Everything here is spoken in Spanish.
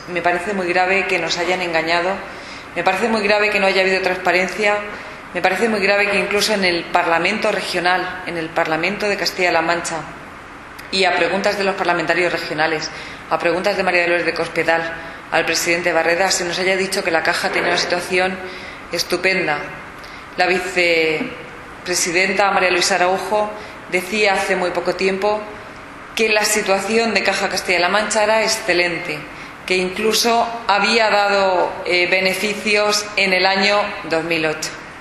Me parece muy grave que nos hayan engañado, me parece muy grave que no haya habido transparencia, me parece muy grave que incluso en el Parlamento regional, en el Parlamento de Castilla-La Mancha, y a preguntas de los parlamentarios regionales, a preguntas de María Dolores de Cospedal, al presidente Barreda, se nos haya dicho que la Caja tenía una situación estupenda. La vicepresidenta María Luisa Araujo decía hace muy poco tiempo que la situación de Caja Castilla-La Mancha era excelente, que incluso había dado beneficios en el año 2008.